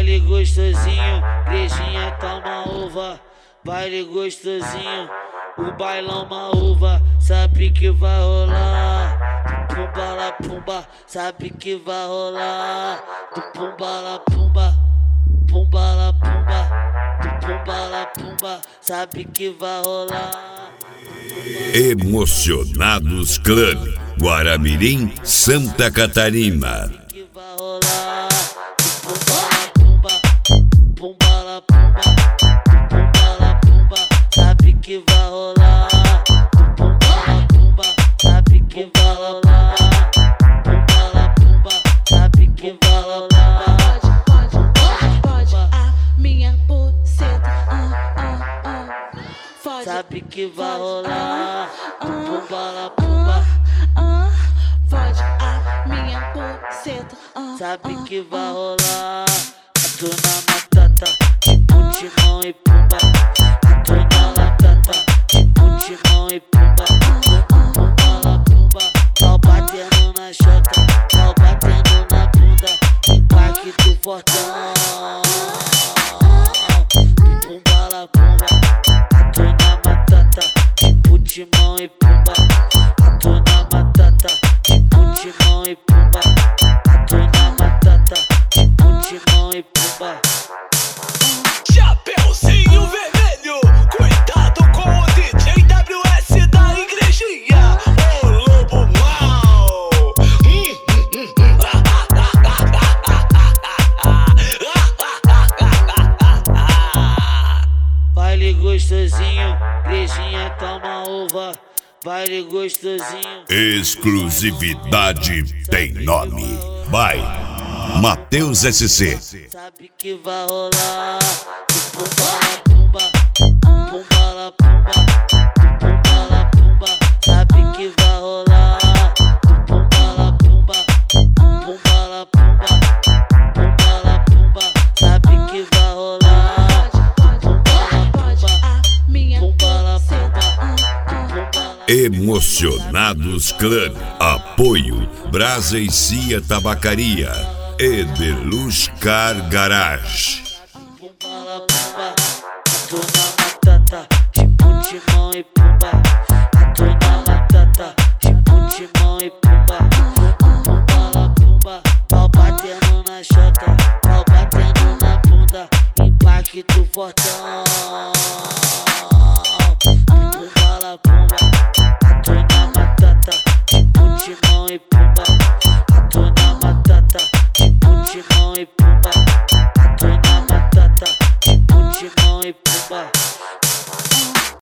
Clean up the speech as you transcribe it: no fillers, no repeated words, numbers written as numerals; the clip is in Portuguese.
Baile gostosinho, igrejinha toma uva. Baile gostosinho, o bailão uma uva. Sabe que vai rolar, pumba lá pumba. Sabe que vai rolar, do pumba lá pumba. Pumba lá pumba, do pumba lá pumba. Sabe que vai rolar. Emocionados Clã, Guaramirim, Santa Catarina. Que vai rolar, do pumba lá pumba. Pumba lá pumba, do pumba lá pumba. Sabe que vai rolar, do pumba lá pumba. Sabe que vai rolar, pumba lá pumba. Sabe que vai rolar. Sabe que vai rolar, pumba lá pumba. Fode a minha buceta. Sabe que vai rolar, Hatuna Matata, tipo Timão e Pumba. Hatuna Matata, tipo Timão e Pumba. Pumba lá pumba, pau batendo na chota, pau batendo na bunda, impacto fortão. Pumba lá pumba, Hatuna Matata, tipo Timão e Pumba. Hatuna Matata, tipo Timão e Pumba. Hatuna Matata, tipo Timão e Pumba. Chapeuzinho vermelho, cuidado com o DJ WS da igrejinha, o lobo mau. Baile gostosinho, igrejinha toma uva. Baile gostosinho. Exclusividade tem nome. By Matheus SC. Sabe que vai rolar, do pumba lá pumba. Pumba lá pumba, do pumba lá pumba. Sabe que vai rolar, do pumba lá pumba. Pumba lá pumba, pumba lá pumba. Sabe que vai rolar, pumba lá pumba. Pumba lá pumba, pumba lá. Emocionados Clã, apoio Brasa e Cia Tabacaria e Beluz Car Garage. Pumba lá pumba, Hatuna Matata, tipo Timão e Pumba. Hatuna Matata, tipo Timão e Pumba. Pumba lá pumba, pau batendo na chota, pau batendo na bunda, impacto fortão. Pumba lá pumba, Hatuna Matata, tipo Timão e Pumba. Hatuna Matata, tipo Timão e Pumba. Hatuna Matata, tipo Timão e Pumba.